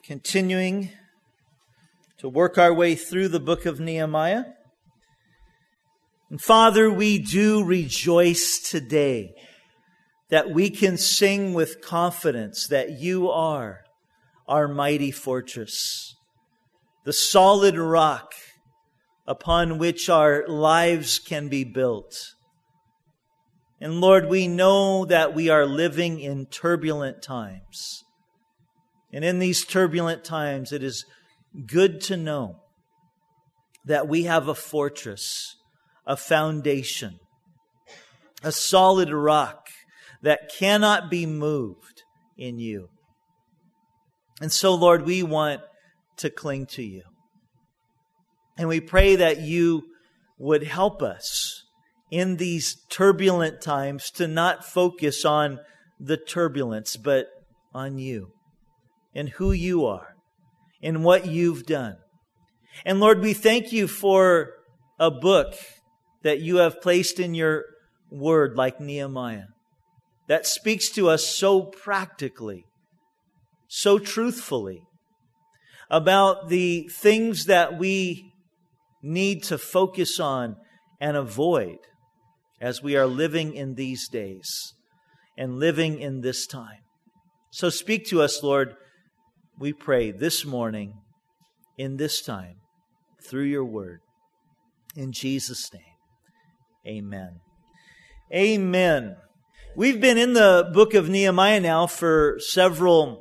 continuing to work our way through the book of Nehemiah. And Father, we do rejoice today that we can sing with confidence that you are our mighty fortress, the solid rock upon which our lives can be built. And Lord, we know that we are living in turbulent times. And in these turbulent times, it is good to know that we have a fortress, a foundation, a solid rock that cannot be moved in you. And so, Lord, we want to cling to you. And we pray that you would help us in these turbulent times to not focus on the turbulence, but on you and who you are and what you've done. And Lord, we thank you for a book that you have placed in your word like Nehemiah that speaks to us so practically, so truthfully about the things that we need to focus on and avoid as we are living in these days and living in this time. So speak to us, Lord, we pray this morning, in this time, through your word. In Jesus' name, amen. Amen. We've been in the book of Nehemiah now for several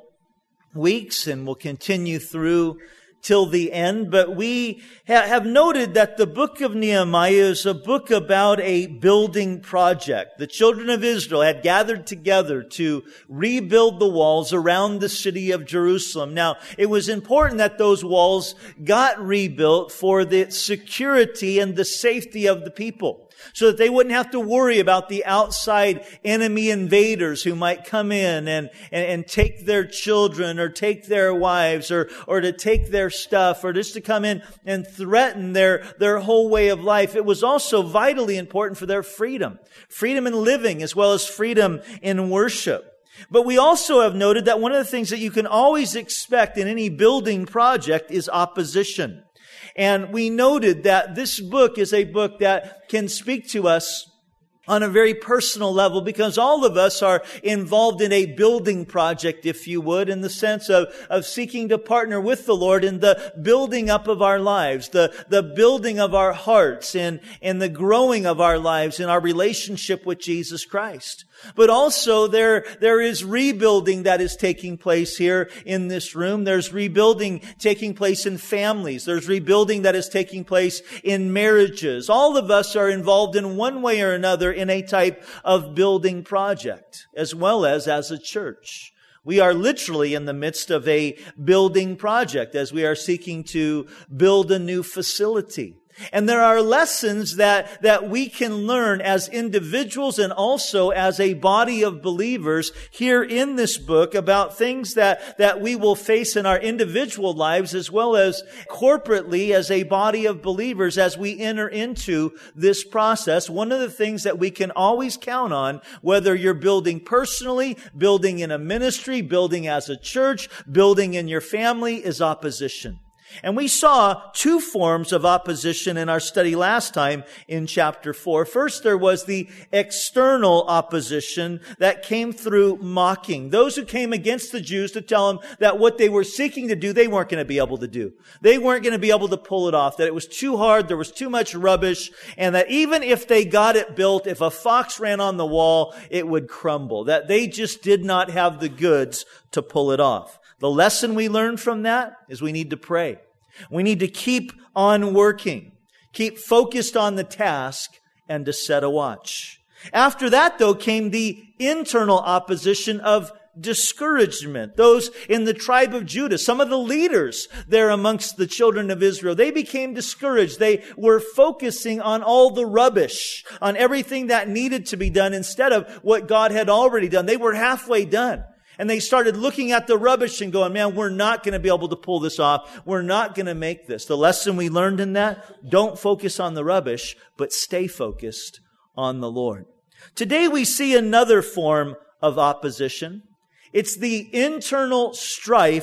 weeks and will continue through till the end, but we have noted that the book of Nehemiah is a book about a building project. The children of Israel had gathered together to rebuild the walls around the city of Jerusalem. Now, it was important that those walls got rebuilt for the security and the safety of the people, so that they wouldn't have to worry about the outside enemy invaders who might come in and take their children or take their wives or to take their stuff or just to come in and threaten their whole way of life. It was also vitally important for their freedom in living as well as freedom in worship. But we also have noted that one of the things that you can always expect in any building project is opposition. And we noted that this book is a book that can speak to us on a very personal level because all of us are involved in a building project, if you would, in the sense of seeking to partner with the Lord in the building up of our lives, the building of our hearts and the growing of our lives in our relationship with Jesus Christ. But also there is rebuilding that is taking place here in this room. There's rebuilding taking place in families. There's rebuilding that is taking place in marriages. All of us are involved in one way or another in a type of building project, as well as a church. We are literally in the midst of a building project as we are seeking to build a new facility. And there are lessons that we can learn as individuals and also as a body of believers here in this book about things that we will face in our individual lives as well as corporately as a body of believers as we enter into this process. One of the things that we can always count on, whether you're building personally, building in a ministry, building as a church, building in your family, is opposition. And we saw two forms of opposition in our study last time in chapter 4. First, there was the external opposition that came through mocking. Those who came against the Jews to tell them that what they were seeking to do, they weren't going to be able to do. They weren't going to be able to pull it off, that it was too hard, there was too much rubbish, and that even if they got it built, if a fox ran on the wall, it would crumble. That they just did not have the goods to pull it off. The lesson we learned from that is we need to pray. We need to keep on working, keep focused on the task, and to set a watch. After that, though, came the internal opposition of discouragement. Those in the tribe of Judah, some of the leaders there amongst the children of Israel, they became discouraged. They were focusing on all the rubbish, on everything that needed to be done instead of what God had already done. They were halfway done. And they started looking at the rubbish and going, man, we're not going to be able to pull this off. We're not going to make this. The lesson we learned in that, don't focus on the rubbish, but stay focused on the Lord. Today we see another form of opposition. It's the internal strife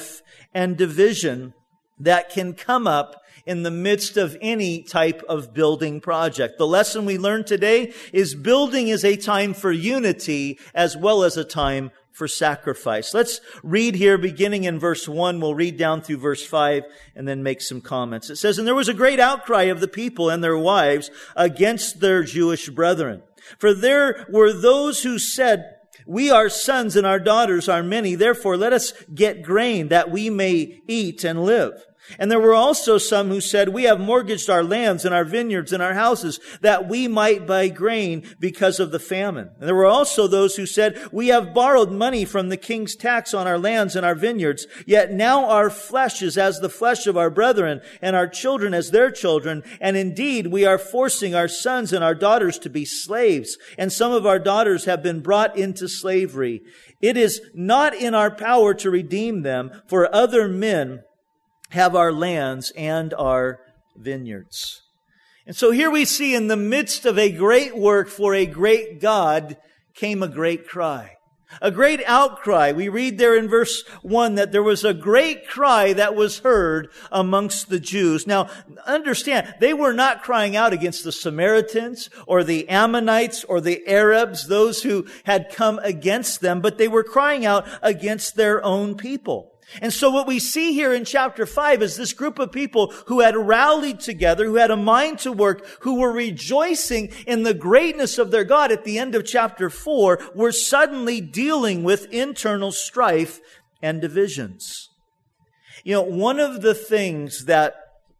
and division that can come up in the midst of any type of building project. The lesson we learned today is building is a time for unity as well as a time for sacrifice. Let's read here beginning in verse 1. We'll read down through verse 5 and then make some comments. It says, "And there was a great outcry of the people and their wives against their Jewish brethren. For there were those who said, 'We, our sons and our daughters are many, therefore let us get grain that we may eat and live.' And there were also some who said, 'We have mortgaged our lands and our vineyards and our houses that we might buy grain because of the famine.' And there were also those who said, 'We have borrowed money from the king's tax on our lands and our vineyards. Yet now our flesh is as the flesh of our brethren and our children as their children. And indeed, we are forcing our sons and our daughters to be slaves. And some of our daughters have been brought into slavery. It is not in our power to redeem them, for other men have our lands and our vineyards." And so here we see in the midst of a great work for a great God came a great cry. A great outcry. We read there in verse 1 that there was a great cry that was heard amongst the Jews. Now, understand, they were not crying out against the Samaritans or the Ammonites or the Arabs, those who had come against them, but they were crying out against their own people. And so what we see here in chapter 5 is this group of people who had rallied together, who had a mind to work, who were rejoicing in the greatness of their God at the end of chapter 4, were suddenly dealing with internal strife and divisions. You know, one of the things that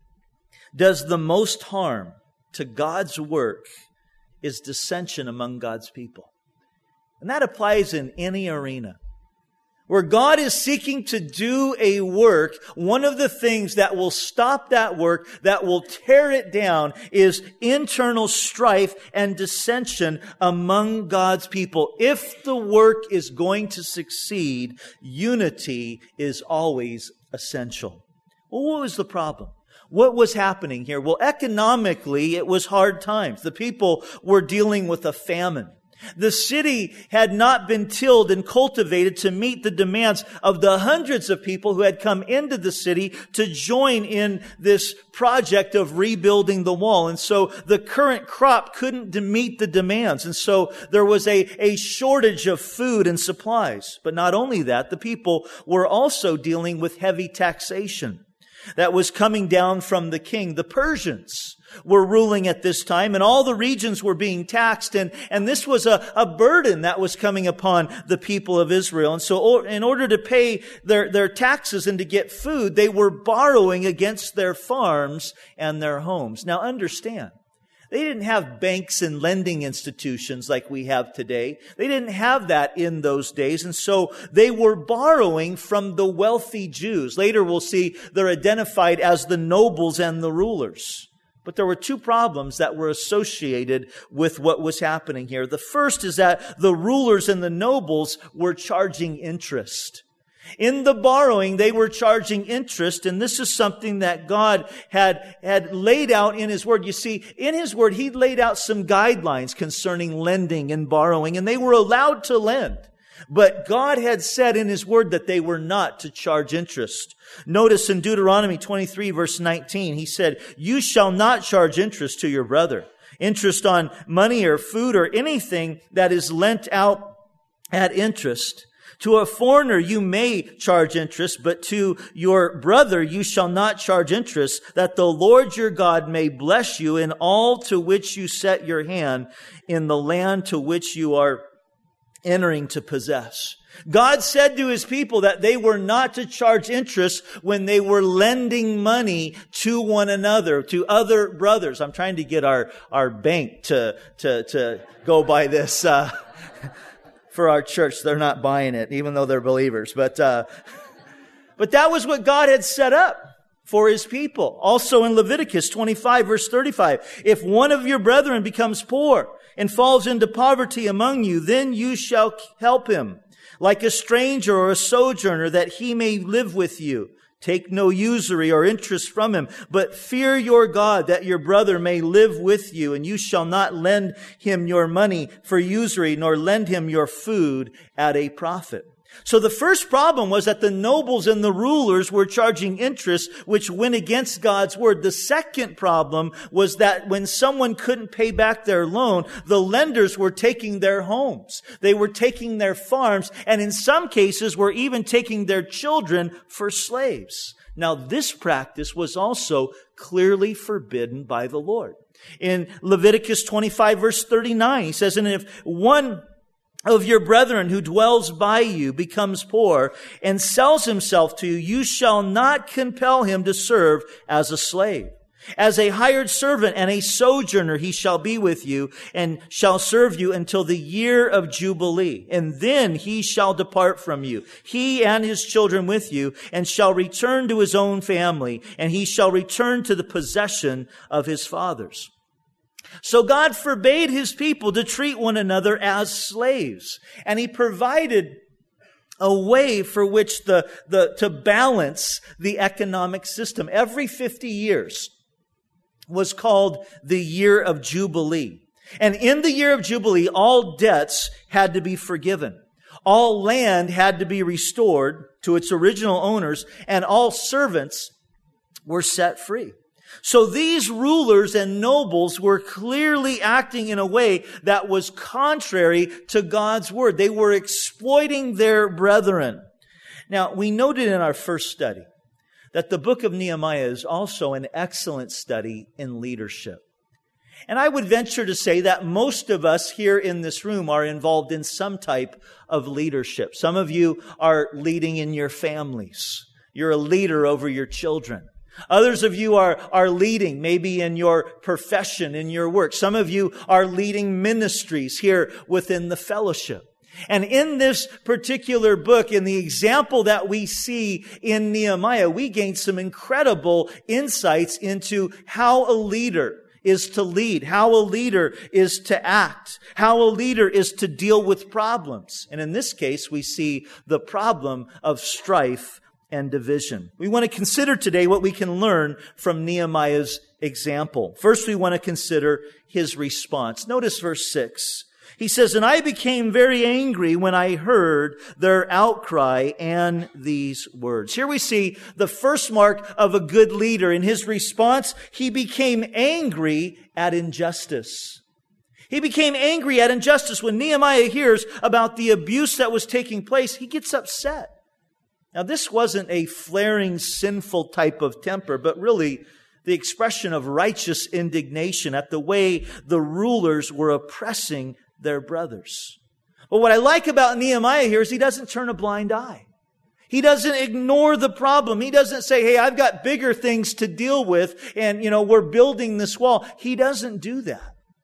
does the most harm to God's work is dissension among God's people. And that applies in any arena. Where God is seeking to do a work, one of the things that will stop that work, that will tear it down, is internal strife and dissension among God's people. If the work is going to succeed, unity is always essential. Well, what was the problem? What was happening here? Well, economically, it was hard times. The people were dealing with a famine. The city had not been tilled and cultivated to meet the demands of the hundreds of people who had come into the city to join in this project of rebuilding the wall. And so the current crop couldn't meet the demands. And so there was a shortage of food and supplies. But not only that, the people were also dealing with heavy taxation that was coming down from the king. The Persians were ruling at this time, and all the regions were being taxed, and this was a burden that was coming upon the people of Israel. And so in order to pay their taxes and to get food, they were borrowing against their farms and their homes. Now understand, they didn't have banks and lending institutions like we have today. They didn't have that in those days. And so they were borrowing from the wealthy Jews. Later we'll see they're identified as the nobles and the rulers. But there were two problems that were associated with what was happening here. The first is that the rulers and the nobles were charging interest. In the borrowing, they were charging interest, and this is something that God had laid out in His Word. You see, in His Word, He laid out some guidelines concerning lending and borrowing, and they were allowed to lend. But God had said in His Word that they were not to charge interest. Notice in Deuteronomy 23, verse 19, He said, "You shall not charge interest to your brother. Interest on money or food or anything that is lent out at interest. To a foreigner you may charge interest, but to your brother you shall not charge interest, that the Lord your God may bless you in all to which you set your hand in the land to which you are entering to possess." God said to His people that they were not to charge interest when they were lending money to one another, to other brothers. I'm trying to get our bank to go by this, for our church. They're not buying it, even though they're believers. But that was what God had set up for His people. Also in Leviticus 25, verse 35, "If one of your brethren becomes poor and falls into poverty among you, then you shall help him, like a stranger or a sojourner, that he may live with you. Take no usury or interest from him, but fear your God, that your brother may live with you, and you shall not lend him your money for usury, nor lend him your food at a profit." So the first problem was that the nobles and the rulers were charging interest, which went against God's word. The second problem was that when someone couldn't pay back their loan, the lenders were taking their homes. They were taking their farms, and in some cases were even taking their children for slaves. Now, this practice was also clearly forbidden by the Lord. In Leviticus 25, verse 39, he says, "And if one of your brethren who dwells by you becomes poor and sells himself to you, you shall not compel him to serve as a slave. As a hired servant and a sojourner he shall be with you and shall serve you until the year of Jubilee. And then he shall depart from you, he and his children with you, and shall return to his own family, and he shall return to the possession of his fathers." So God forbade his people to treat one another as slaves. And he provided a way for which to balance the economic system. Every 50 years was called the year of Jubilee. And in the year of Jubilee, all debts had to be forgiven. All land had to be restored to its original owners, and all servants were set free. So these rulers and nobles were clearly acting in a way that was contrary to God's word. They were exploiting their brethren. Now, we noted in our first study that the book of Nehemiah is also an excellent study in leadership. And I would venture to say that most of us here in this room are involved in some type of leadership. Some of you are leading in your families. You're a leader over your children. Others of you are leading maybe in your profession, in your work. Some of you are leading ministries here within the fellowship. And in this particular book, in the example that we see in Nehemiah, we gain some incredible insights into how a leader is to lead, how a leader is to act, how a leader is to deal with problems. And in this case, we see the problem of strife and division. We want to consider today what we can learn from Nehemiah's example. First, we want to consider his response. Notice verse 6. He says, "And I became very angry when I heard their outcry and these words." Here we see the first mark of a good leader. In his response, he became angry at injustice. He became angry at injustice. When Nehemiah hears about the abuse that was taking place, he gets upset. Now, this wasn't a flaring, sinful type of temper, but really the expression of righteous indignation at the way the rulers were oppressing their brothers. But what I like about Nehemiah here is he doesn't turn a blind eye. He doesn't ignore the problem. He doesn't say, "Hey, I've got bigger things to deal with, and, we're building this wall." He doesn't do that.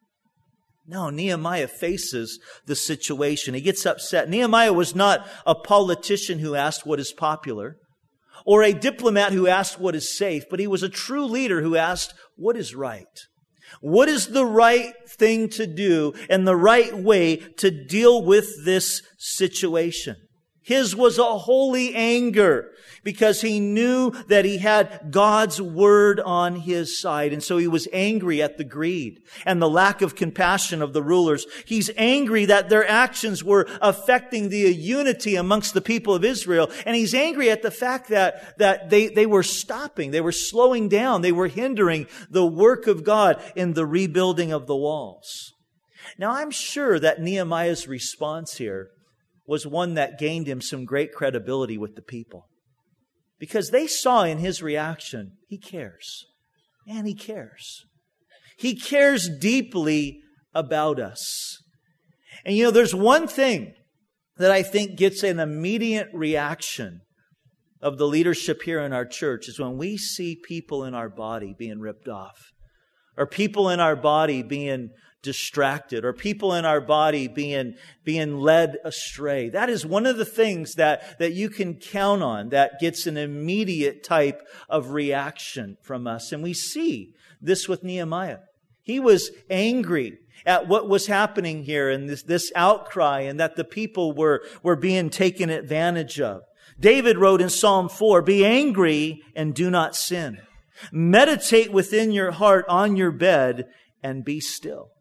No, Nehemiah faces the situation. He gets upset. Nehemiah was not a politician who asked what is popular or a diplomat who asked what is safe, but he was a true leader who asked what is right. What is the right thing to do and the right way to deal with this situation? His was a holy anger because he knew that he had God's word on his side. And so he was angry at the greed and the lack of compassion of the rulers. He's angry that their actions were affecting the unity amongst the people of Israel. And he's angry at the fact that they were stopping, they were slowing down, they were hindering the work of God in the rebuilding of the walls. Now, I'm sure that Nehemiah's response here was one that gained him some great credibility with the people. Because they saw in his reaction, he cares. Man, he cares. He cares deeply about us. And there's one thing that I think gets an immediate reaction of the leadership here in our church is when we see people in our body being ripped off, or people in our body being distracted, or people in our body being led astray. That is one of the things that you can count on that gets an immediate type of reaction from us. And we see this with Nehemiah. He was angry at what was happening here and this outcry, and that the people were being taken advantage of. David wrote in Psalm 4, "Be angry and do not sin. Meditate within your heart on your bed and be still."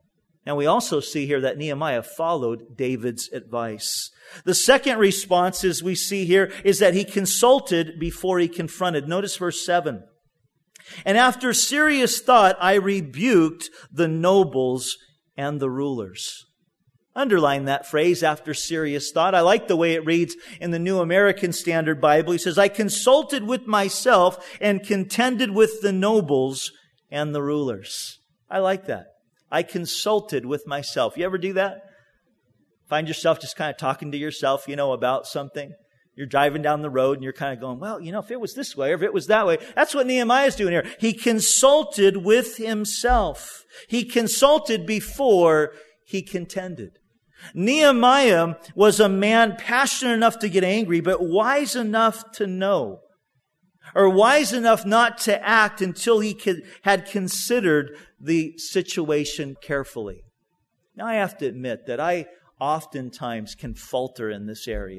Now we also see here that Nehemiah followed David's advice. The second response, as we see here, is that he consulted before he confronted. Notice verse 7. And after serious thought, I rebuked the nobles and the rulers. Underline that phrase, after serious thought. I like the way it reads in the New American Standard Bible. He says, I consulted with myself and contended with the nobles and the rulers. I like that. I consulted with myself. You ever do that? Find yourself just kind of talking to yourself, about something. You're driving down the road and you're kind of going, well, if it was this way or if it was that way. That's what Nehemiah's doing here. He consulted with himself. He consulted before he contended. Nehemiah was a man passionate enough to get angry, but wise enough to know, or wise enough not to act until he had considered the situation carefully. Now, I have to admit that I oftentimes can falter in this area.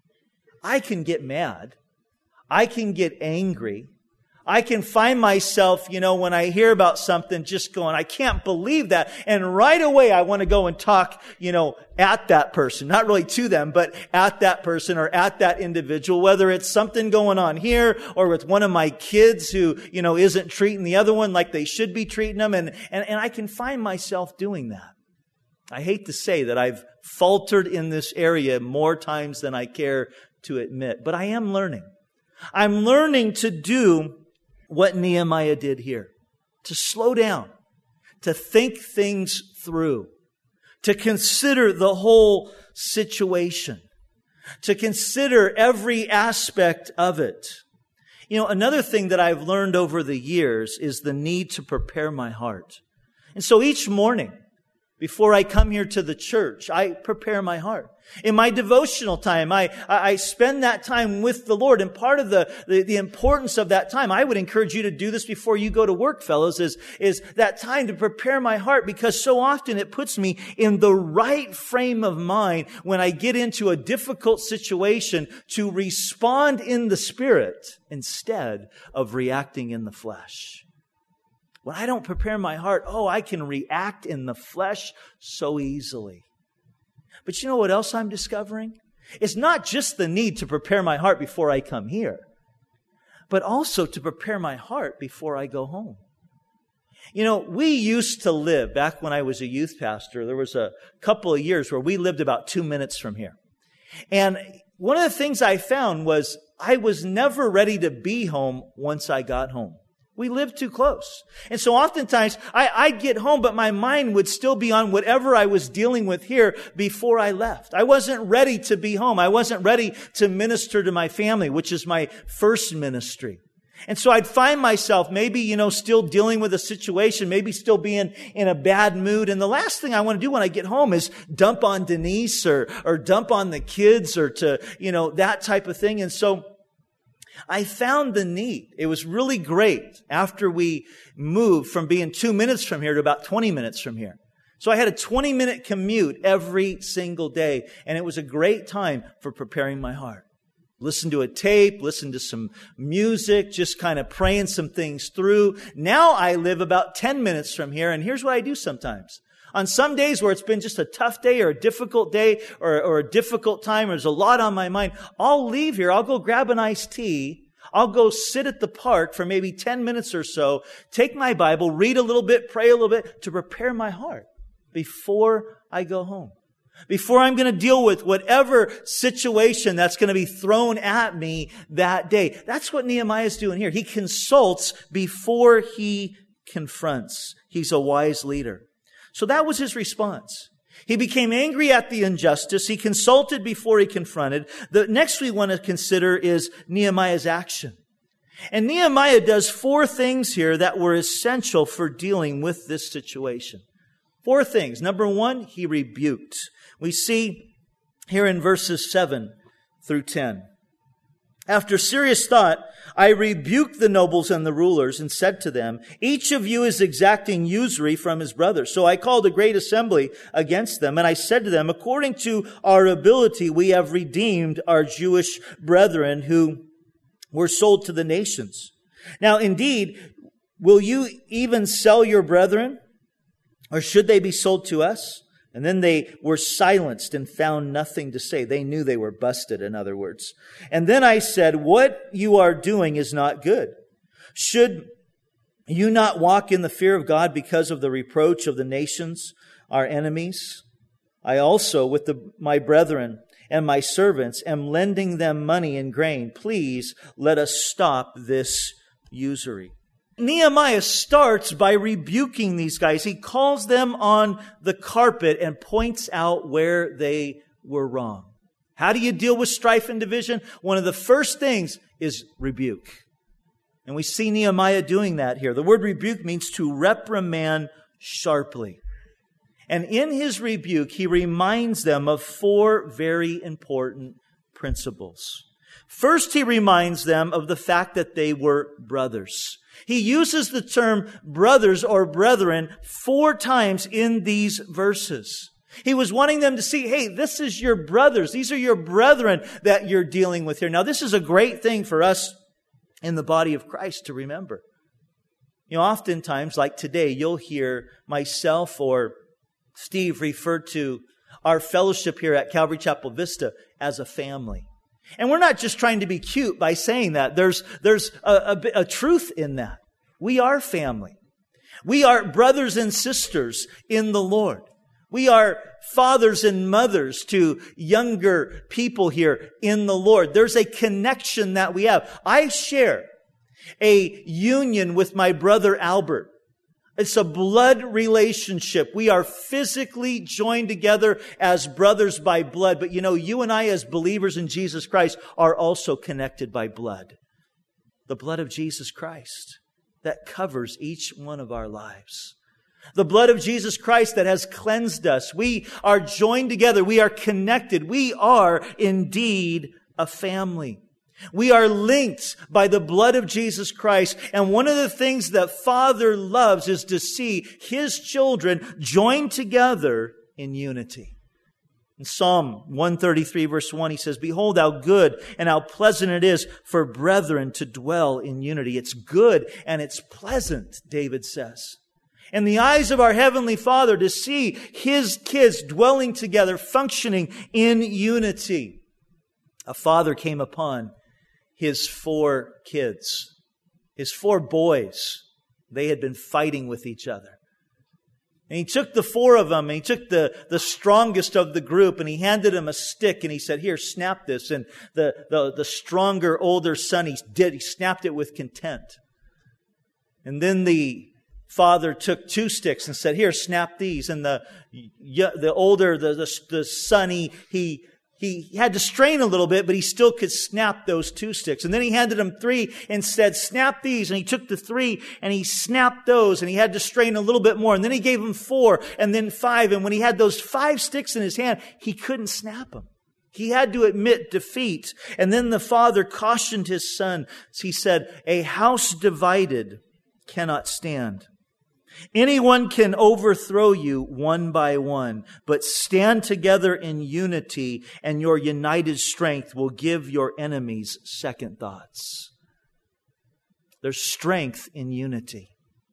I can get mad. I can get angry. I can find myself, when I hear about something, just going, I can't believe that. And right away, I want to go and talk, at that person. Not really to them, but at that person or at that individual, whether it's something going on here or with one of my kids who, isn't treating the other one like they should be treating them. And I can find myself doing that. I hate to say that I've faltered in this area more times than I care to admit, but I am learning. I'm learning to do what Nehemiah did here. To slow down, to think things through, to consider the whole situation, to consider every aspect of it. Another thing that I've learned over the years is the need to prepare my heart. And so each morning, before I come here to the church, I prepare my heart. In my devotional time, I spend that time with the Lord. And part of the importance of that time, I would encourage you to do this before you go to work, fellows, is that time to prepare my heart, because so often it puts me in the right frame of mind when I get into a difficult situation to respond in the Spirit instead of reacting in the flesh. When I don't prepare my heart, I can react in the flesh so easily. But you know what else I'm discovering? It's not just the need to prepare my heart before I come here, but also to prepare my heart before I go home. We used to live, back when I was a youth pastor, there was a couple of years where we lived about 2 minutes from here. And one of the things I found was I was never ready to be home once I got home. We lived too close. And so oftentimes I'd get home, but my mind would still be on whatever I was dealing with here before I left. I wasn't ready to be home. I wasn't ready to minister to my family, which is my first ministry. And so I'd find myself maybe, still dealing with a situation, maybe still being in a bad mood. And the last thing I want to do when I get home is dump on Denise or dump on the kids or to, that type of thing. And so I found the need. It was really great after we moved from being 2 minutes from here to about 20 minutes from here. So I had a 20-minute commute every single day, and it was a great time for preparing my heart. Listen to a tape, listen to some music, just kind of praying some things through. Now I live about 10 minutes from here, and here's what I do sometimes. On some days where it's been just a tough day or a difficult day or a difficult time, or there's a lot on my mind, I'll leave here. I'll go grab an iced tea. I'll go sit at the park for maybe 10 minutes or so, take my Bible, read a little bit, pray a little bit to prepare my heart before I go home. Before I'm going to deal with whatever situation that's going to be thrown at me that day. That's what Nehemiah is doing here. He consults before he confronts. He's a wise leader. So that was his response. He became angry at the injustice. He consulted before he confronted. The next we want to consider is Nehemiah's action. And Nehemiah does 4 things here that were essential for dealing with this situation. 4 things. Number 1, he rebuked. We see here in verses 7 through 10. After serious thought, I rebuked the nobles and the rulers and said to them, each of you is exacting usury from his brother. So I called a great assembly against them, and I said to them, according to our ability, we have redeemed our Jewish brethren who were sold to the nations. Now, indeed, will you even sell your brethren? Or should they be sold to us? And then they were silenced and found nothing to say. They knew they were busted, in other words. And then I said, what you are doing is not good. Should you not walk in the fear of God because of the reproach of the nations, our enemies? I also, with my brethren and my servants, am lending them money and grain. Please let us stop this usury. Nehemiah starts by rebuking these guys. He calls them on the carpet and points out where they were wrong. How do you deal with strife and division? One of the first things is rebuke. And we see Nehemiah doing that here. The word rebuke means to reprimand sharply. And in his rebuke, he reminds them of 4 very important principles. First, he reminds them of the fact that they were brothers. He uses the term brothers or brethren 4 times in these verses. He was wanting them to see, hey, this is your brothers. These are your brethren that you're dealing with here. Now, this is a great thing for us in the body of Christ to remember. You know, oftentimes, like today, you'll hear myself or Steve refer to our fellowship here at Calvary Chapel Vista as a family. And we're not just trying to be cute by saying that. There's a truth in that. We are family. We are brothers and sisters in the Lord. We are fathers and mothers to younger people here in the Lord. There's a connection that we have. I share a union with my brother Albert. It's a blood relationship. We are physically joined together as brothers by blood. But you know, you and I as believers in Jesus Christ are also connected by blood. The blood of Jesus Christ that covers each one of our lives. The blood of Jesus Christ that has cleansed us. We are joined together. We are connected. We are indeed a family. We are linked by the blood of Jesus Christ. And one of the things that Father loves is to see His children joined together in unity. In Psalm 133 verse 1, he says, "Behold how good and how pleasant it is for brethren to dwell in unity." It's good and it's pleasant, David says. In the eyes of our Heavenly Father to see His kids dwelling together, functioning in unity. A father came upon his 4 kids, his 4 boys. They had been fighting with each other. And he took the 4 of them, and he took the strongest of the group, and he handed him a stick, and he said, "Here, snap this." And the stronger, older son, he snapped it with content. And then the father took 2 sticks and said, "Here, snap these." And the older, the son, he had to strain a little bit, but he still could snap those 2 sticks. And then he handed him 3 and said, "Snap these." And he took the 3 and he snapped those, and he had to strain a little bit more. And then he gave him 4 and then 5. And when he had those 5 sticks in his hand, he couldn't snap them. He had to admit defeat. And then the father cautioned his son. He said, "A house divided cannot stand. Anyone can overthrow you one by one, but stand together in unity, and your united strength will give your enemies second thoughts." There's strength in unity.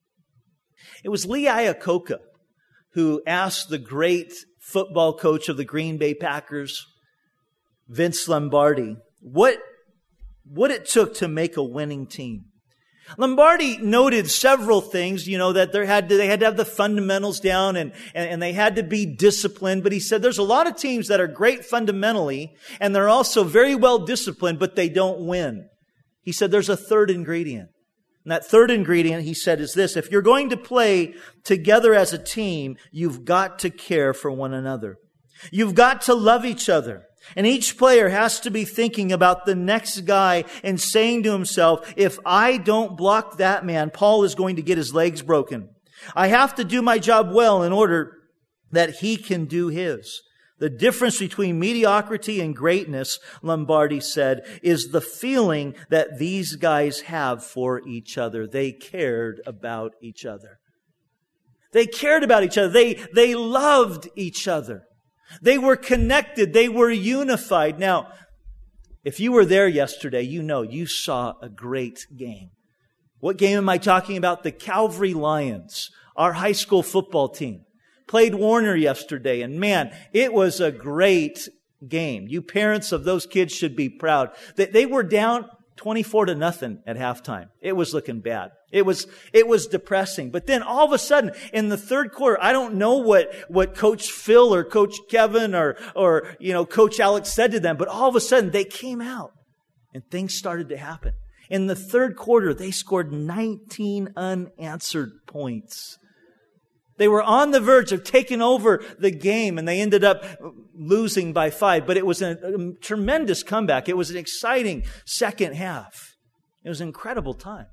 It was Lee Iacocca who asked the great football coach of the Green Bay Packers, Vince Lombardi, what it took to make a winning team. Lombardi noted several things, that they had to have the fundamentals down and they had to be disciplined. But he said there's a lot of teams that are great fundamentally and they're also very well disciplined, but they don't win. He said there's a third ingredient. And that third ingredient, he said, is this: if you're going to play together as a team, you've got to care for one another. You've got to love each other. And each player has to be thinking about the next guy and saying to himself, if I don't block that man, Paul is going to get his legs broken. I have to do my job well in order that he can do his. The difference between mediocrity and greatness, Lombardi said, is the feeling that these guys have for each other. They cared about each other. They cared about each other. They loved each other. They were connected. They were unified. Now, if you were there yesterday, you saw a great game. What game am I talking about? The Calvary Lions our high school football team. Played Warner yesterday, and man, it was a great game. You parents of those kids should be proud. They were down 24-0 at halftime. It was looking bad. It was depressing. But then all of a sudden, in the third quarter, I don't know what Coach Phil or Coach Kevin or Coach Alex said to them, but all of a sudden they came out and things started to happen. In the third quarter, they scored 19 unanswered points. They were on the verge of taking over the game, and they ended up losing by 5. But it was a tremendous comeback. It was an exciting second half. It was an incredible time.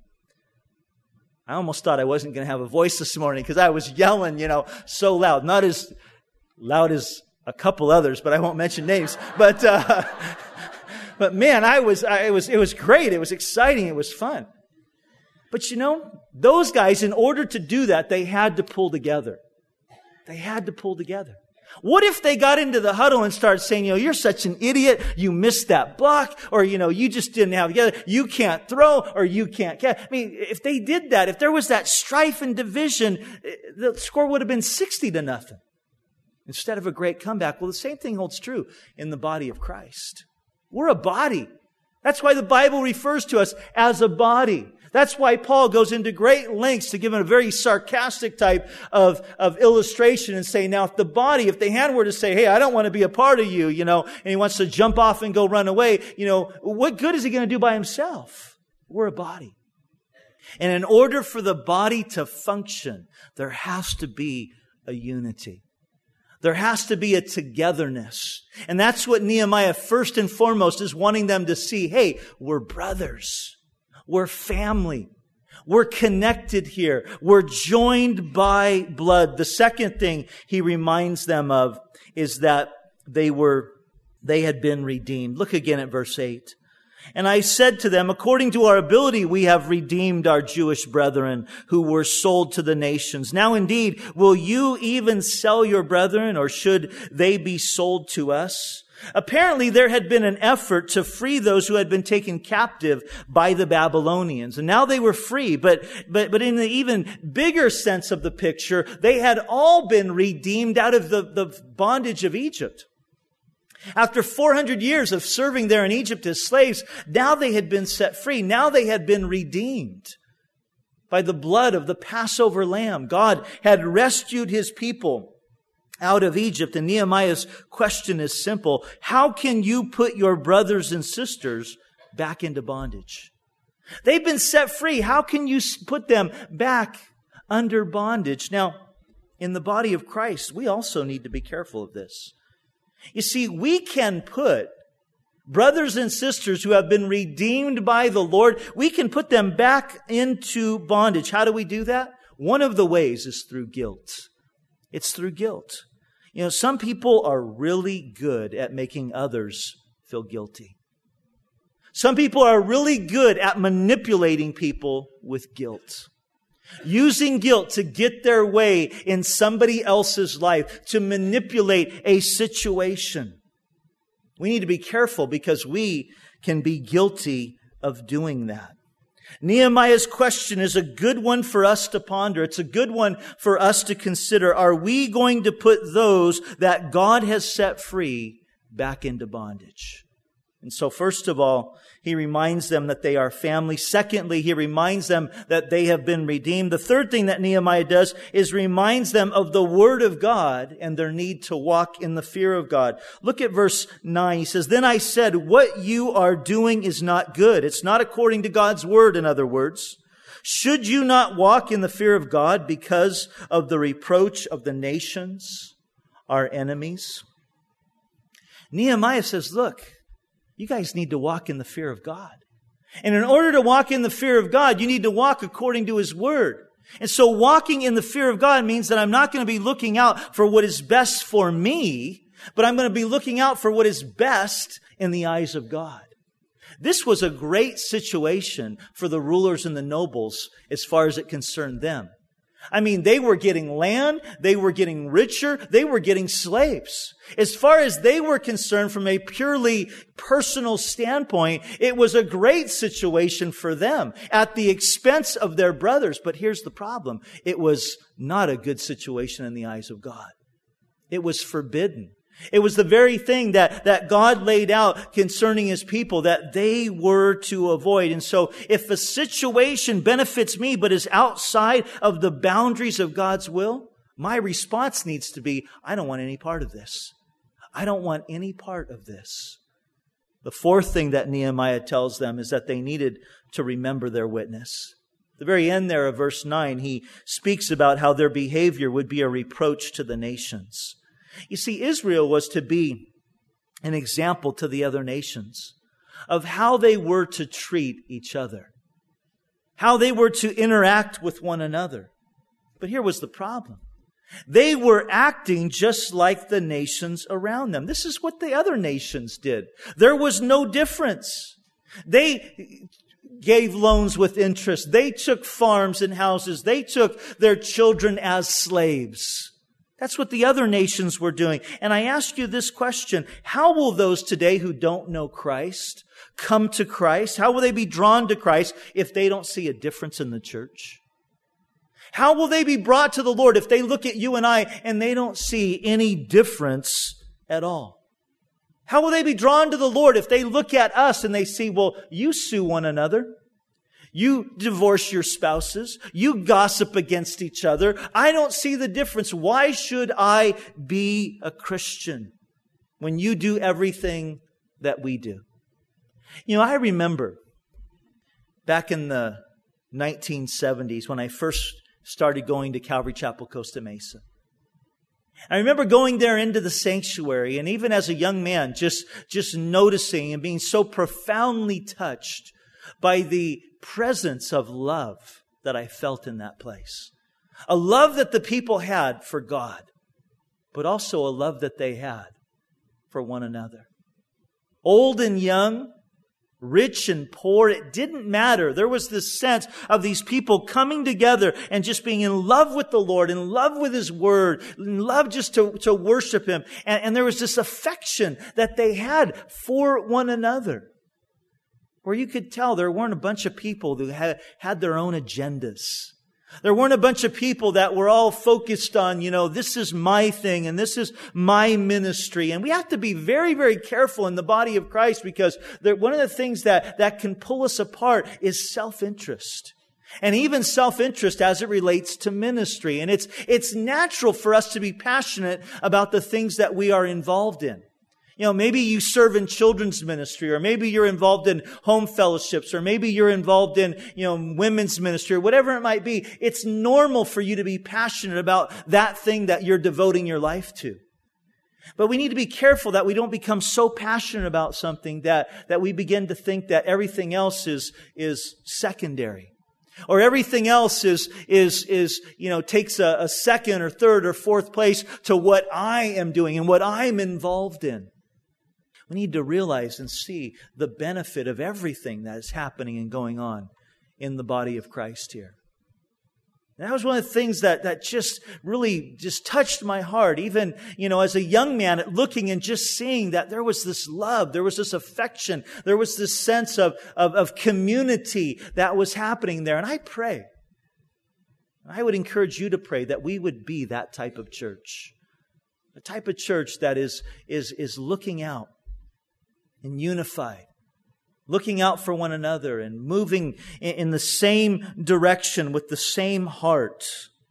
I almost thought I wasn't going to have a voice this morning because I was yelling, so loud. Not as loud as a couple others, but I won't mention names. But man, it was great. It was exciting. It was fun. But those guys, in order to do that, they had to pull together. They had to pull together. What if they got into the huddle and started saying, you're such an idiot, you missed that block, or, you just didn't have it together, you can't throw, or you can't catch. I mean, if they did that, if there was that strife and division, the score would have been 60-0 instead of a great comeback. Well, the same thing holds true in the body of Christ. We're a body. That's why the Bible refers to us as a body. That's why Paul goes into great lengths to give a very sarcastic type of illustration and say, now if the hand were to say, hey, I don't want to be a part of you, and he wants to jump off and go run away, what good is he going to do by himself? We're a body. And in order for the body to function, there has to be a unity. There has to be a togetherness. And that's what Nehemiah first and foremost is wanting them to see. Hey, we're brothers. We're family. We're connected here. We're joined by blood. The second thing he reminds them of is that they had been redeemed. Look again at verse 8. And I said to them, according to our ability, we have redeemed our Jewish brethren who were sold to the nations. Now indeed, will you even sell your brethren, or should they be sold to us? Apparently, there had been an effort to free those who had been taken captive by the Babylonians. And now they were free, but in the even bigger sense of the picture, they had all been redeemed out of the bondage of Egypt. After 400 years of serving there in Egypt as slaves, now they had been set free. Now they had been redeemed by the blood of the Passover lamb. God had rescued His people out of Egypt. And Nehemiah's question is simple. How can you put your brothers and sisters back into bondage? They've been set free. How can you put them back under bondage? Now, in the body of Christ, we also need to be careful of this. You see, we can put brothers and sisters who have been redeemed by the Lord, we can put them back into bondage. How do we do that? One of the ways is through guilt. It's through guilt. Some people are really good at making others feel guilty. Some people are really good at manipulating people with guilt. Using guilt to get their way in somebody else's life, to manipulate a situation. We need to be careful because we can be guilty of doing that. Nehemiah's question is a good one for us to ponder. It's a good one for us to consider. Are we going to put those that God has set free back into bondage? And so first of all, he reminds them that they are family. Secondly, he reminds them that they have been redeemed. The third thing that Nehemiah does is reminds them of the Word of God and their need to walk in the fear of God. Look at verse 9. He says, Then I said, what you are doing is not good. It's not according to God's Word, in other words. Should you not walk in the fear of God because of the reproach of the nations, our enemies? Nehemiah says, look, you guys need to walk in the fear of God. And in order to walk in the fear of God, you need to walk according to His Word. And so walking in the fear of God means that I'm not going to be looking out for what is best for me, but I'm going to be looking out for what is best in the eyes of God. This was a great situation for the rulers and the nobles as far as it concerned them. I mean, they were getting land, they were getting richer, they were getting slaves. As far as they were concerned from a purely personal standpoint, it was a great situation for them at the expense of their brothers. But here's the problem. It was not a good situation in the eyes of God. It was forbidden. It was the very thing that God laid out concerning His people that they were to avoid. And so if a situation benefits me but is outside of the boundaries of God's will, my response needs to be, I don't want any part of this. I don't want any part of this. The fourth thing that Nehemiah tells them is that they needed to remember their witness. At the very end there of verse 9, he speaks about how their behavior would be a reproach to the nations. You see, Israel was to be an example to the other nations of how they were to treat each other, how they were to interact with one another. But here was the problem. They were acting just like the nations around them. This is what the other nations did. There was no difference. They gave loans with interest. They took farms and houses. They took their children as slaves. That's what the other nations were doing. And I ask you this question, how will those today who don't know Christ come to Christ? How will they be drawn to Christ if they don't see a difference in the church? How will they be brought to the Lord if they look at you and I and they don't see any difference at all? How will they be drawn to the Lord if they look at us and they see, well, you sue one another. You divorce your spouses. You gossip against each other. I don't see the difference. Why should I be a Christian when you do everything that we do? You know, I remember back in the 1970s when I first started going to Calvary Chapel, Costa Mesa. I remember going there into the sanctuary, and even as a young man, just noticing and being so profoundly touched by the presence of love that I felt in that place. A love that the people had for God, but also a love that they had for one another. Old and young, rich and poor, it didn't matter. There was this sense of these people coming together and just being in love with the Lord, in love with His Word, in love just to worship Him. And there was this affection that they had for one another, where you could tell there weren't a bunch of people who had their own agendas. There weren't a bunch of people that were all focused on, this is my thing and this is my ministry. And we have to be very, very careful in the body of Christ because one of the things that can pull us apart is self-interest. And even self-interest as it relates to ministry. And it's natural for us to be passionate about the things that we are involved in. Maybe you serve in children's ministry, or maybe you're involved in home fellowships, or maybe you're involved in, women's ministry, or whatever it might be. It's normal for you to be passionate about that thing that you're devoting your life to. But we need to be careful that we don't become so passionate about something that we begin to think that everything else is secondary. Or everything else is takes a second or third or fourth place to what I am doing and what I'm involved in. We need to realize and see the benefit of everything that is happening and going on in the body of Christ here. And that was one of the things that just really just touched my heart. Even, as a young man, at looking and just seeing that there was this love, there was this affection, there was this sense of community that was happening there. And I pray, I would encourage you to pray that we would be that type of church. A type of church that is looking out and unified, looking out for one another and moving in the same direction with the same heart.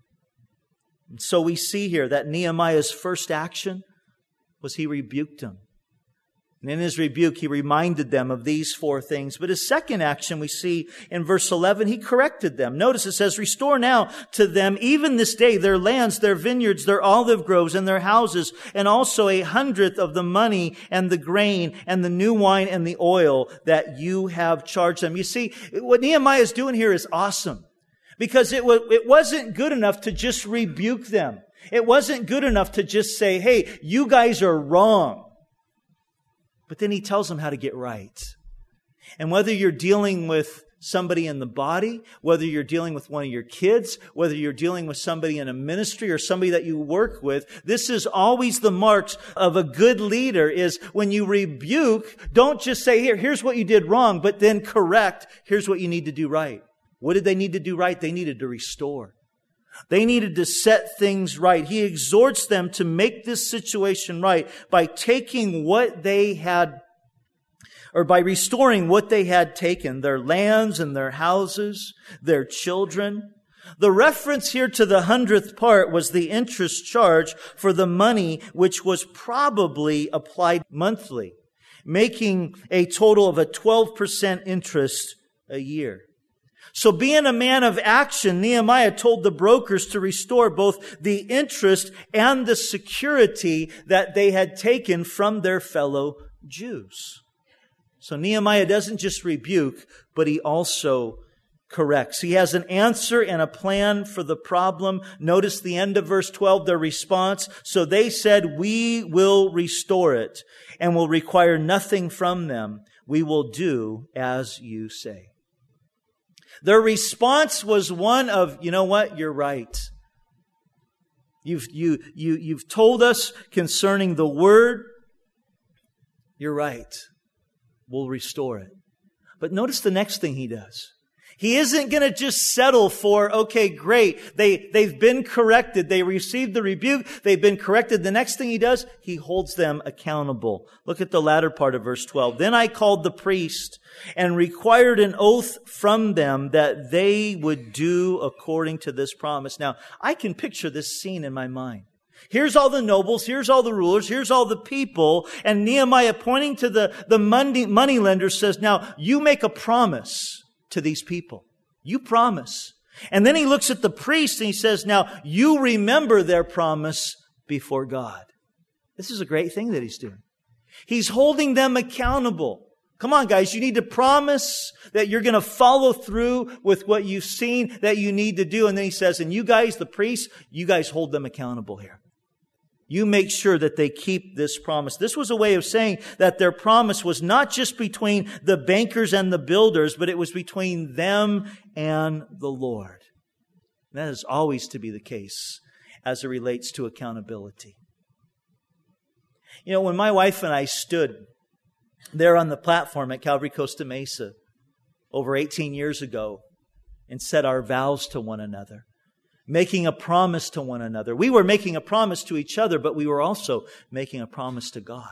And so we see here that Nehemiah's first action was he rebuked them. And in his rebuke, he reminded them of these four things. But his second action, we see in verse 11, he corrected them. Notice it says, restore now to them even this day their lands, their vineyards, their olive groves, and their houses, and also 1/100th of the money and the grain and the new wine and the oil that you have charged them. You see, what Nehemiah is doing here is awesome. Because it wasn't good enough to just rebuke them. It wasn't good enough to just say, hey, you guys are wrong. But then he tells them how to get right. And whether you're dealing with somebody in the body, whether you're dealing with one of your kids, whether you're dealing with somebody in a ministry or somebody that you work with, this is always the marks of a good leader is when you rebuke, don't just say, here's what you did wrong, but then correct, here's what you need to do right. What did they need to do right? They needed to restore. They needed to set things right. He exhorts them to make this situation right by taking what they had, or by restoring what they had taken, their lands and their houses, their children. The reference here to the 100th part was the interest charge for the money which was probably applied monthly, making a total of a 12% interest a year. So being a man of action, Nehemiah told the brokers to restore both the interest and the security that they had taken from their fellow Jews. So Nehemiah doesn't just rebuke, but he also corrects. He has an answer and a plan for the problem. Notice the end of verse 12, their response. So they said, we will restore it and will require nothing from them. We will do as you say. Their response was one of, you know what, you're right. You've told us concerning the word. You're right. We'll restore it. But notice the next thing he does. He isn't going to just settle for, okay, great. They've been corrected. They received the rebuke. They've been corrected. The next thing he does, he holds them accountable. Look at the latter part of verse 12. Then I called the priest and required an oath from them that they would do according to this promise. Now, I can picture this scene in my mind. Here's all the nobles, here's all the rulers, here's all the people, and Nehemiah pointing to the money lender says, now you make a promise to these people. You promise. And then he looks at the priest and he says, now you remember their promise before God. This is a great thing that he's doing. He's holding them accountable. Come on, guys, you need to promise that you're going to follow through with what you've seen that you need to do. And then he says, and you guys, the priests, you guys hold them accountable here. You make sure that they keep this promise. This was a way of saying that their promise was not just between the bankers and the builders, but it was between them and the Lord. And that is always to be the case as it relates to accountability. You know, when my wife and I stood there on the platform at Calvary Costa Mesa over 18 years ago and said our vows to one another, making a promise to one another. We were making a promise to each other, but we were also making a promise to God.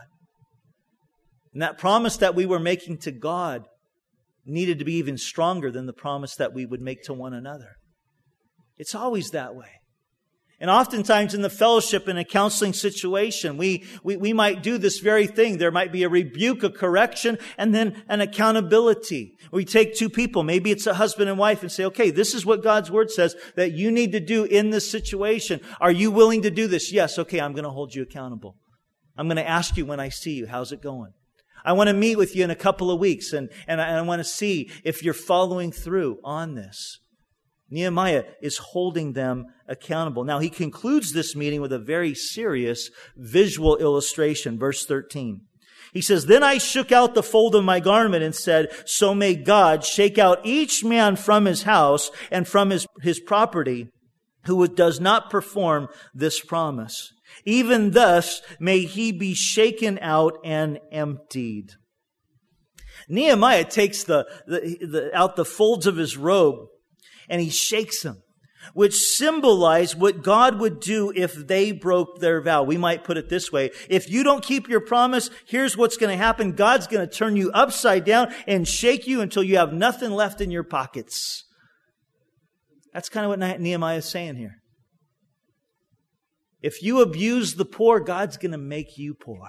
And that promise that we were making to God needed to be even stronger than the promise that we would make to one another. It's always that way. And oftentimes in the fellowship, in a counseling situation, we might do this very thing. There might be a rebuke, a correction, and then an accountability. We take two people, maybe it's a husband and wife, and say, okay, this is what God's Word says that you need to do in this situation. Are you willing to do this? Yes, okay, I'm going to hold you accountable. I'm going to ask you when I see you, how's it going? I want to meet with you in a couple of weeks, and I want to see if you're following through on this. Nehemiah is holding them accountable. Now, he concludes this meeting with a very serious visual illustration. Verse 13. He says, then I shook out the fold of my garment and said, so may God shake out each man from his house and from his property who does not perform this promise. Even thus may he be shaken out and emptied. Nehemiah takes out the folds of his robe, and he shakes them, which symbolize what God would do if they broke their vow. We might put it this way. If you don't keep your promise, here's what's going to happen. God's going to turn you upside down and shake you until you have nothing left in your pockets. That's kind of what Nehemiah is saying here. If you abuse the poor, God's going to make you poor.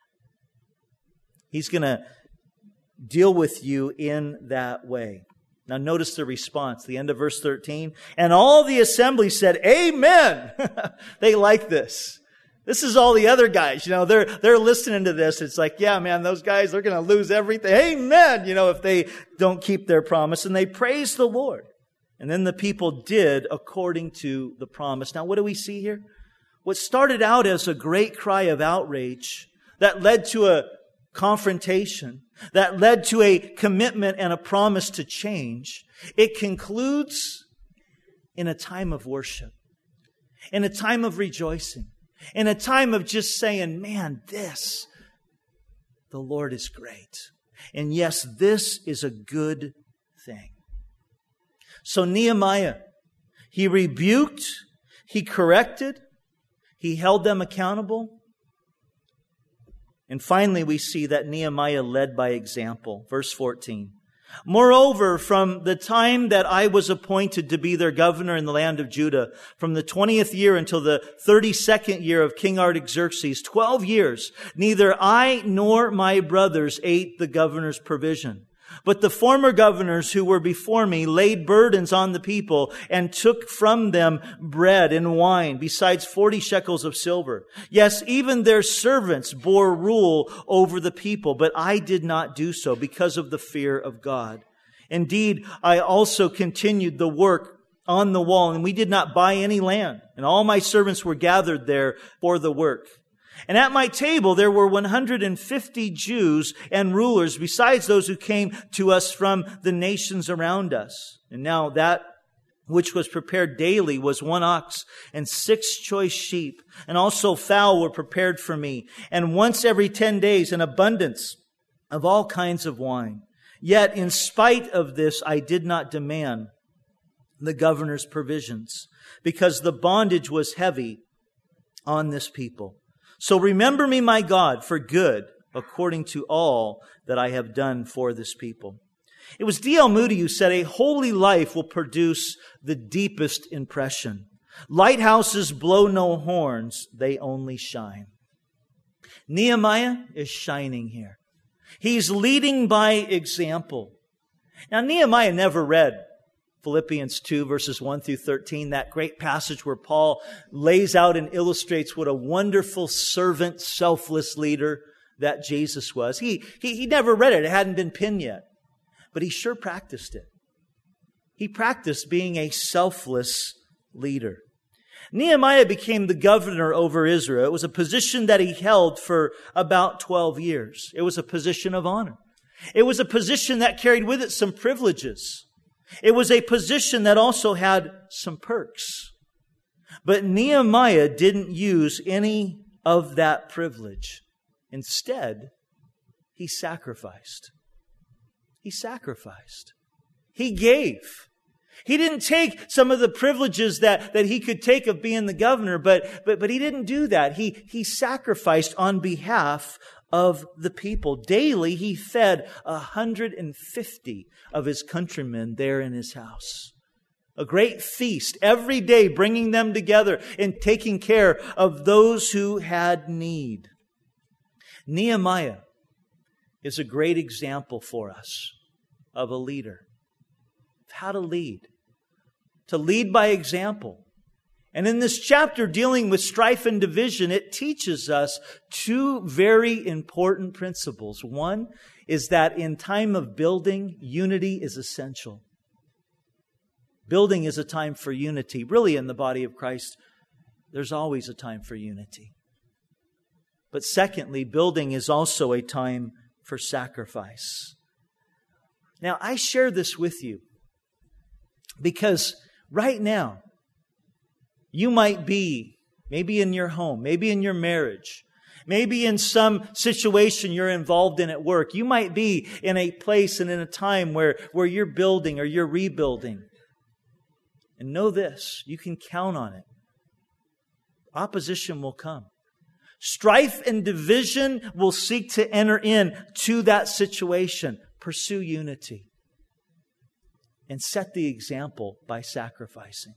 He's going to deal with you in that way. Now notice the response, the end of verse 13. And all the assembly said, amen. They like this. This is all the other guys, they're listening to this. It's like, yeah, man, those guys, they're going to lose everything. Amen. If they don't keep their promise. And they praise the Lord. And then the people did according to the promise. Now what do we see here? What started out as a great cry of outrage that led to confrontation, that led to a commitment and a promise to change, it concludes in a time of worship, in a time of rejoicing, in a time of just saying, man, the Lord is great. And yes, this is a good thing. So Nehemiah, he rebuked, he corrected, he held them accountable. And finally, we see that Nehemiah led by example. Verse 14. Moreover, from the time that I was appointed to be their governor in the land of Judah, from the 20th year until the 32nd year of King Artaxerxes, 12 years, neither I nor my brothers ate the governor's provision. But the former governors who were before me laid burdens on the people and took from them bread and wine, besides 40 shekels of silver. Yes, even their servants bore rule over the people, but I did not do so because of the fear of God. Indeed, I also continued the work on the wall, and we did not buy any land, and all my servants were gathered there for the work. And at my table there were 150 Jews and rulers, besides those who came to us from the nations around us. And now that which was prepared daily was 1 ox and 6 choice sheep, and also fowl were prepared for me, and once every 10 days an abundance of all kinds of wine. Yet in spite of this I did not demand the governor's provisions, because the bondage was heavy on this people. So remember me, my God, for good, according to all that I have done for this people. It was D.L. Moody who said, a holy life will produce the deepest impression. Lighthouses blow no horns, they only shine. Nehemiah is shining here. He's leading by example. Now, Nehemiah never read Philippians 2, verses 1 through 13, that great passage where Paul lays out and illustrates what a wonderful servant, selfless leader that Jesus was. He never read it. It hadn't been pinned yet. But he sure practiced it. He practiced being a selfless leader. Nehemiah became the governor over Israel. It was a position that he held for about 12 years. It was a position of honor. It was a position that carried with it some privileges. It was a position that also had some perks. But Nehemiah didn't use any of that privilege. Instead, he sacrificed. He sacrificed. He gave. He didn't take some of the privileges that he could take of being the governor, but he didn't do that. He sacrificed on behalf of the people. Daily, he fed 150 of his countrymen there in his house. A great feast every day, bringing them together and taking care of those who had need. Nehemiah is a great example for us of a leader. How to lead. To lead by example. And in this chapter dealing with strife and division, it teaches us two very important principles. One is that in time of building, unity is essential. Building is a time for unity. Really, in the body of Christ, there's always a time for unity. But secondly, building is also a time for sacrifice. Now, I share this with you because right now, you might be maybe in your home, maybe in your marriage, maybe in some situation you're involved in at work. You might be in a place and in a time where you're building or you're rebuilding. And know this, you can count on it. Opposition will come. Strife and division will seek to enter into that situation. Pursue unity. And set the example by sacrificing.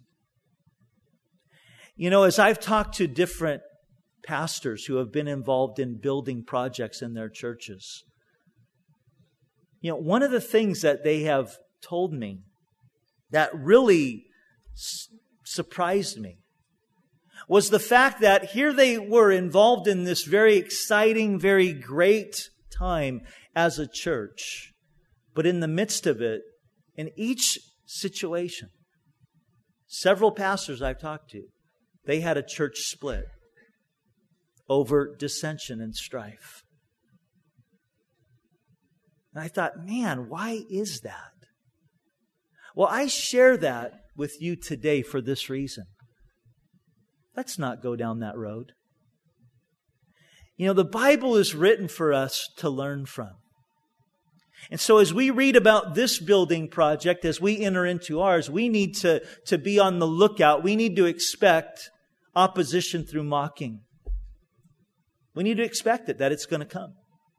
You know, as I've talked to different pastors who have been involved in building projects in their churches, you know, one of the things that they have told me that really surprised me was the fact that here they were involved in this very exciting, very great time as a church. But in the midst of it, in each situation, several pastors I've talked to, they had a church split over dissension and strife. And I thought, man, why is that? Well, I share that with you today for this reason. Let's not go down that road. You know, the Bible is written for us to learn from. And so as we read about this building project, as we enter into ours, we need to be on the lookout. We need to expect opposition through mocking. We need to expect it, that it's going to come.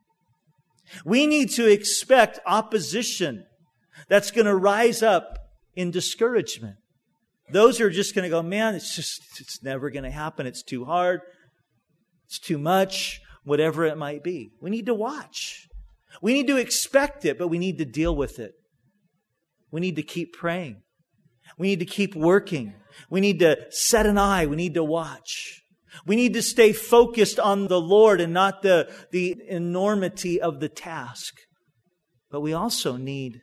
We need to expect opposition that's going to rise up in discouragement. Those are just going to go, man, it's never going to happen. It's too hard. It's too much, whatever it might be. We need to watch. We need to expect it, but we need to deal with it. We need to keep praying. We need to keep working. We need to set an eye. We need to watch. We need to stay focused on the Lord and not the enormity of the task. But we also need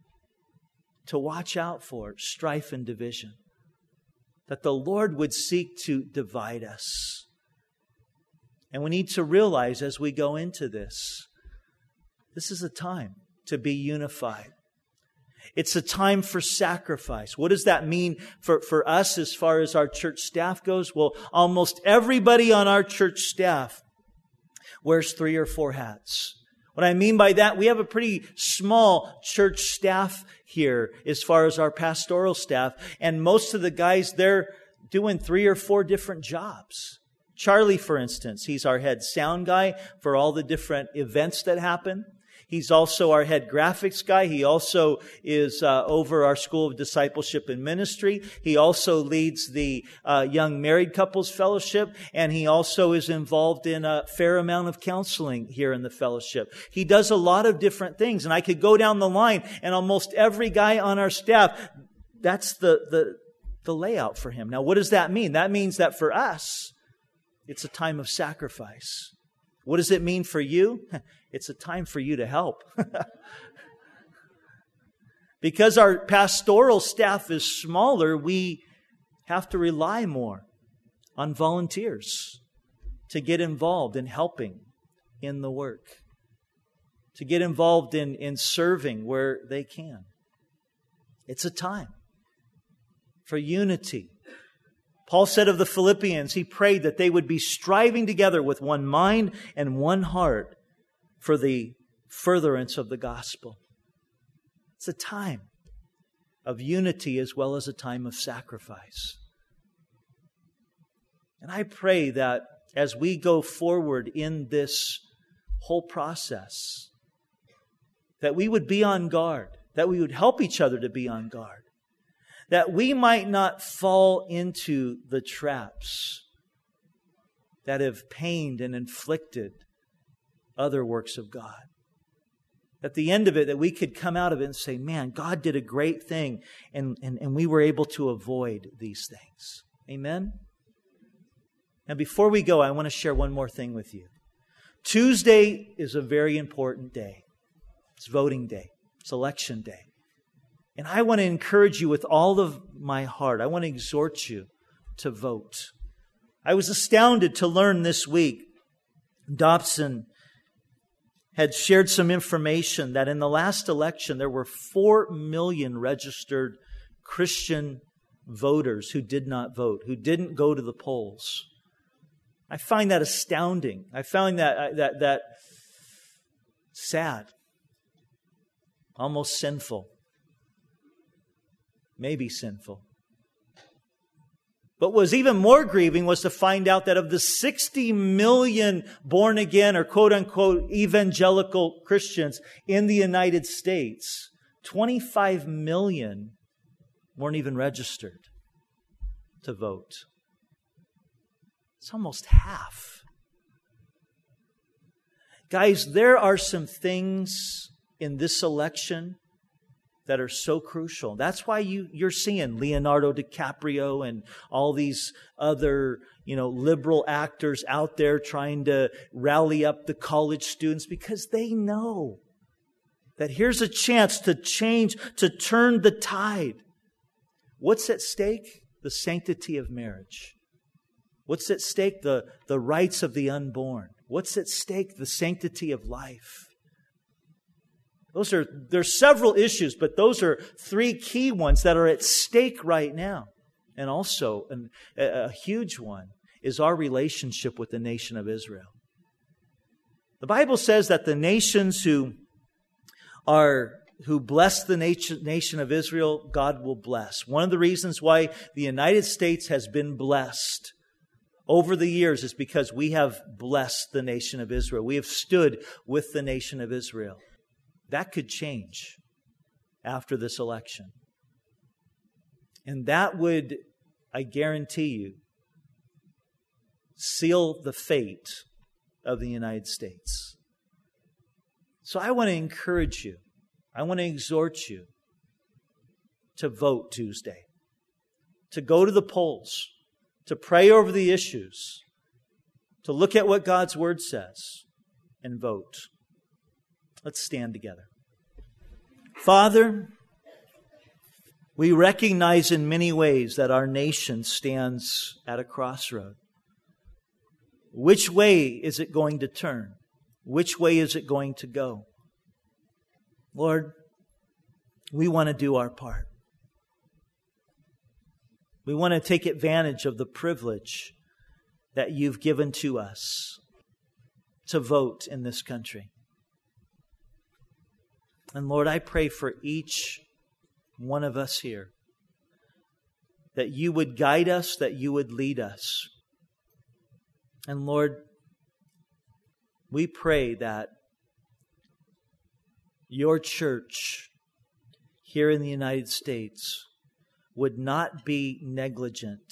to watch out for strife and division. That the Lord would seek to divide us. And we need to realize as we go into this is a time to be unified. It's a time for sacrifice. What does that mean for us as far as our church staff goes? Well, almost everybody on our church staff wears 3 or 4 hats. What I mean by that, we have a pretty small church staff here as far as our pastoral staff. And most of the guys, they're doing 3 or 4 different jobs. Charlie, for instance, he's our head sound guy for all the different events that happen. He's also our head graphics guy. He also is over our School of Discipleship and Ministry. He also leads the Young Married Couples Fellowship. And he also is involved in a fair amount of counseling here in the fellowship. He does a lot of different things. And I could go down the line and almost every guy on our staff, that's the layout for him. Now, what does that mean? That means that for us, it's a time of sacrifice. What does it mean for you? It's a time for you to help. Because our pastoral staff is smaller, we have to rely more on volunteers to get involved in helping in the work, to get involved in serving where they can. It's a time for unity. Paul said of the Philippians, he prayed that they would be striving together with one mind and one heart for the furtherance of the gospel. It's a time of unity as well as a time of sacrifice. And I pray that as we go forward in this whole process, that we would be on guard, that we would help each other to be on guard, that we might not fall into the traps that have pained and inflicted other works of God. At the end of it, that we could come out of it and say, man, God did a great thing, and we were able to avoid these things. Amen? Now, before we go, I want to share one more thing with you. Tuesday is a very important day. It's voting day. It's election day. And I want to encourage you with all of my heart. I want to exhort you to vote. I was astounded to learn this week, Dobson had shared some information that in the last election, there were 4 million registered Christian voters who did not vote, who didn't go to the polls. I find that astounding. I find that sad, almost sinful. Maybe sinful. But what was even more grieving was to find out that of the 60 million born again or quote unquote evangelical Christians in the United States, 25 million weren't even registered to vote. It's almost half. Guys, there are some things in this election that are so crucial. That's why you're seeing Leonardo DiCaprio and all these other, liberal actors out there trying to rally up the college students, because they know that here's a chance to change, to turn the tide. What's at stake? The sanctity of marriage. What's at stake? The rights of the unborn. What's at stake? The sanctity of life. There's several issues, but those are three key ones that are at stake right now. And also, a huge one is our relationship with the nation of Israel. The Bible says that the nations who bless the nation of Israel, God will bless. One of the reasons why the United States has been blessed over the years is because we have blessed the nation of Israel. We have stood with the nation of Israel. That could change after this election. And that would, I guarantee you, seal the fate of the United States. So I want to encourage you. I want to exhort you to vote Tuesday, to go to the polls, to pray over the issues, to look at what God's Word says, and vote. Let's stand together. Father, we recognize in many ways that our nation stands at a crossroad. Which way is it going to turn? Which way is it going to go? Lord, we want to do our part. We want to take advantage of the privilege that you've given to us to vote in this country. And Lord, I pray for each one of us here that you would guide us, that you would lead us. And Lord, we pray that your church here in the United States would not be negligent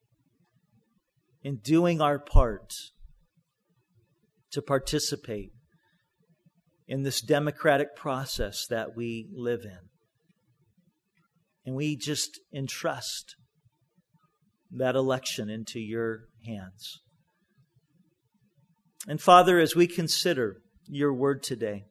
in doing our part to participate in this democratic process that we live in. And we just entrust that election into your hands. And Father, as we consider your word today,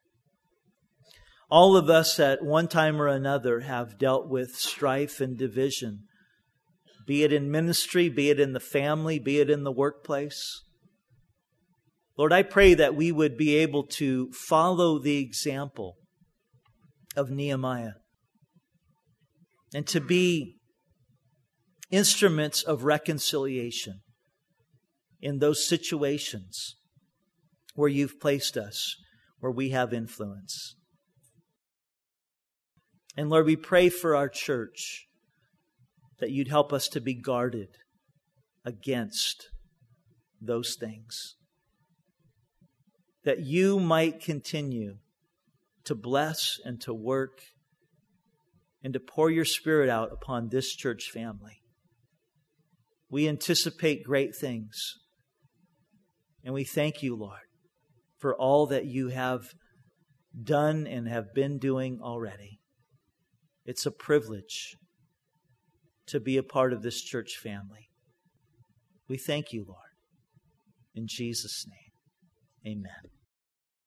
all of us at one time or another have dealt with strife and division, be it in ministry, be it in the family, be it in the workplace. Lord, I pray that we would be able to follow the example of Nehemiah and to be instruments of reconciliation in those situations where you've placed us, where we have influence. And Lord, we pray for our church that you'd help us to be guarded against those things. That you might continue to bless and to work and to pour your Spirit out upon this church family. We anticipate great things. And we thank you, Lord, for all that you have done and have been doing already. It's a privilege to be a part of this church family. We thank you, Lord. In Jesus' name, amen.